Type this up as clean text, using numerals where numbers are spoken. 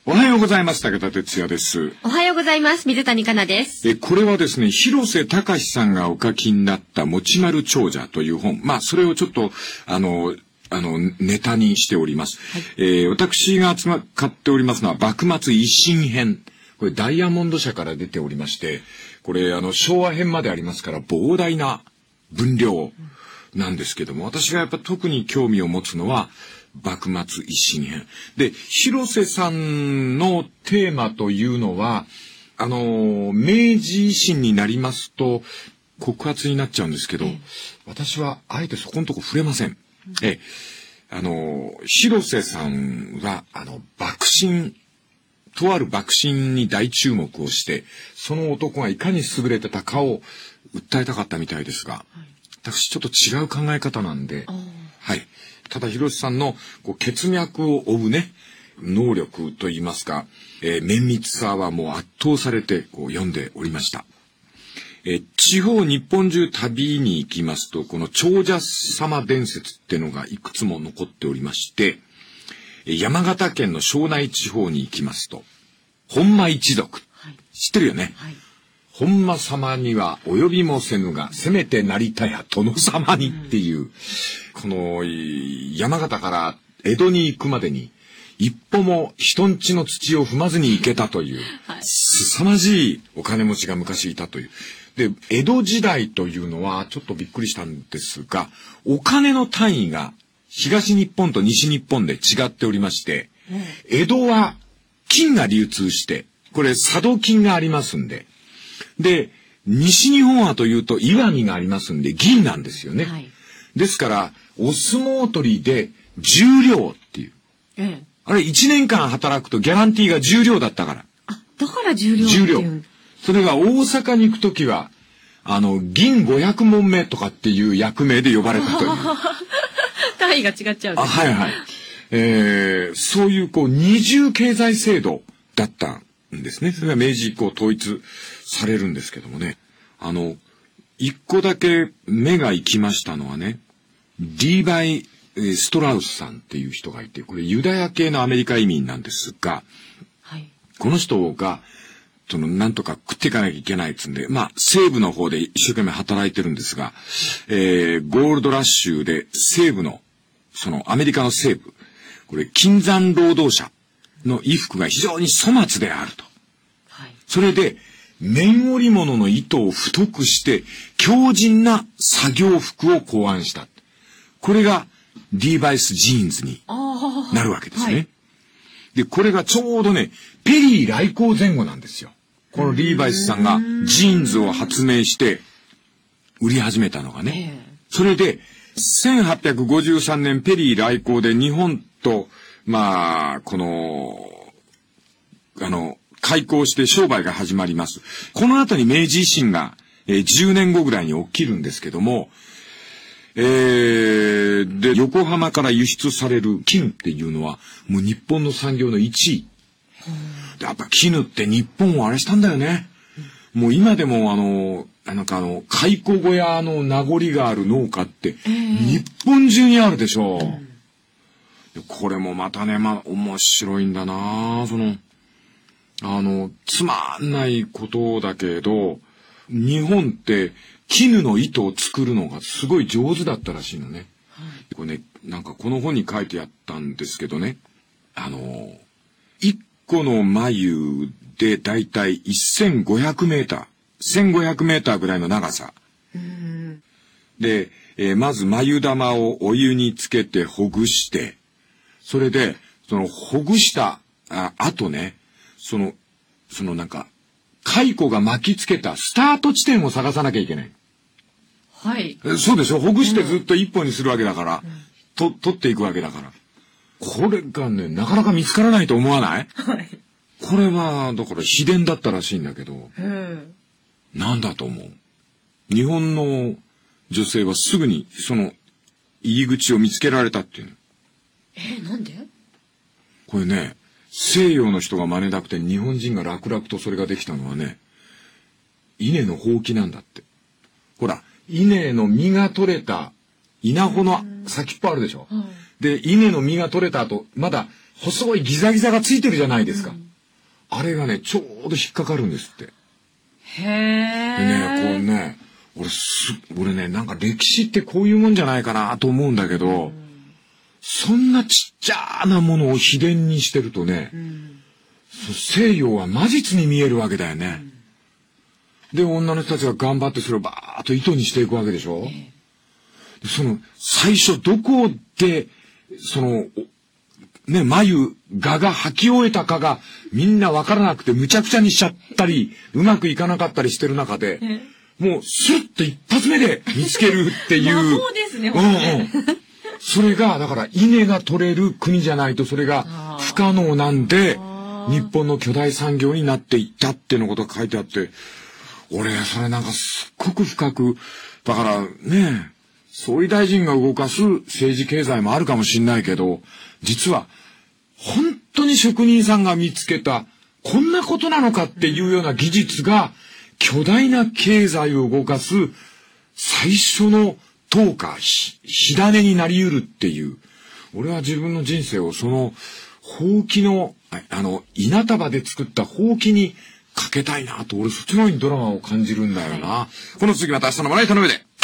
おはようございます。武田哲也です。 おはようございます。水谷香奈です。 これはですね、広瀬隆さんがお書きになった持丸長者という本。それをちょっと、ネタにしております。はい、私が買っておりますのは、幕末維新編。これ、ダイヤモンド社から出ておりまして、これ、昭和編までありますから、膨大な分量なんですけども、私がやっぱ特に興味を持つのは、幕末維新編。で、広瀬さんのテーマというのは、明治維新になりますと、告発になっちゃうんですけど、私はあえてそこのとこ触れません。広瀬さんは、とある幕臣に大注目をして、その男がいかに優れてたかを訴えたかったみたいですが、私ちょっと違う考え方なんで、はい。ただ、広瀬さんの血脈を追うね、能力といいますか、綿密さはもう圧倒されて読んでおりました。地方日本中旅に行きますと、この長者様伝説っていうのがいくつも残っておりまして、山形県の庄内地方に行きますと、本間一族、はい、知ってるよね、はい、本間様には及びもせぬが、せめてなりたや殿様にっていう、この山形から江戸に行くまでに、一歩も人んちの土を踏まずに行けたという、はい、凄まじいお金持ちが昔いたという。で、江戸時代というのはちょっとびっくりしたんですが、お金の単位が東日本と西日本で違っておりまして、江戸は金が流通して、これ佐渡金がありますんで、で、西日本はというと石見がありますんで銀なんですよね。はい、ですから、お相撲取りで10両っていう。あれ1年間働くとギャランティーが10両だったから。 あ、だから10両っていう。10両。 それが大阪に行くときは、銀500問目とかっていう役名で呼ばれたという。 単位が違っちゃうんですね。 はいはい。そういう二重経済制度だったんですね。それが明治以降統一されるんですけどもね。一個だけ目が行きましたのはね、リーバイ・ストラウスさんっていう人がいて、これユダヤ系のアメリカ移民なんですが、はい、この人が、なんとか食っていかなきゃいけないっつんで、西部の方で一生懸命働いてるんですが、ゴールドラッシュで西部の、アメリカの西部、これ、金山労働者の衣服が非常に粗末であると。はい、それで、綿織物の糸を太くして、強靭な作業服を考案した。これが、リーバイスジーンズになるわけですね。はい、で、これがちょうどね、ペリー来航前後なんですよ。このリーバイスさんがジーンズを発明して売り始めたのがね。それで、1853年ペリー来航で日本と、開港して商売が始まります。この後に明治維新が、10年後ぐらいに起きるんですけども、で、横浜から輸出される絹っていうのは、もう日本の産業の1位。やっぱ絹って日本をあれしたんだよね。もう今でも蚕小屋の名残がある農家って、日本中にあるでしょう。これもまたね、面白いんだなつまんないことだけど、日本って、絹の糸を作るのがすごい上手だったらしいのね。これね、この本に書いてあったんですけどね、一個の繭でだいたい1500メーター、1500メーターぐらいの長さ。で、まず繭玉をお湯につけてほぐして、それで、ほぐした後ね、蚕が巻きつけたスタート地点を探さなきゃいけない。 はい。 そうでしょ。ほぐしてずっと一本にするわけだから、取っていくわけだから。これがね、なかなか見つからないと思わない？はい。これは、だから秘伝だったらしいんだけど、なんだと思う？日本の女性はすぐに入り口を見つけられたっていうの。なんで？ これね、西洋の人が真似なくて日本人が楽々とそれができたのはね、稲のほうきなんだって。ほら、稲の実が取れた稲穂の先っぽあるでしょ。で、稲の実が取れた後、まだ細いギザギザがついてるじゃないですか。あれがね、ちょうど引っかかるんですって。 へえ。 でね、こうね、俺ね、なんか歴史ってこういうもんじゃないかなと思うんだけど、そんなちっちゃなものを秘伝にしてるとね、西洋は魔術に見えるわけだよね。で、女の人たちが頑張ってそれをバーッと糸にしていくわけでしょ。最初どこで、眉、蛾が吐き終えたかがみんなわからなくてむちゃくちゃにしちゃったり、うまくいかなかったりしてる中で、もうスッと一発目で見つけるっていう。 魔法ですね、 それが、だから稲が取れる国じゃないとそれが不可能なんで、日本の巨大産業になっていったっていうのことが書いてあって、俺、それなんかすっごく深く、だからね、総理大臣が動かす政治経済もあるかもしんないけど、実は、本当に職人さんが見つけた、こんなことなのかっていうような技術が、巨大な経済を動かす最初の灯火、火種になり得るっていう。俺は自分の人生をその、ほうきの、稲束で作ったほうきにかけたいなと、俺そっちの方にドラマを感じるんだよな。この次また明日のまな板の上で。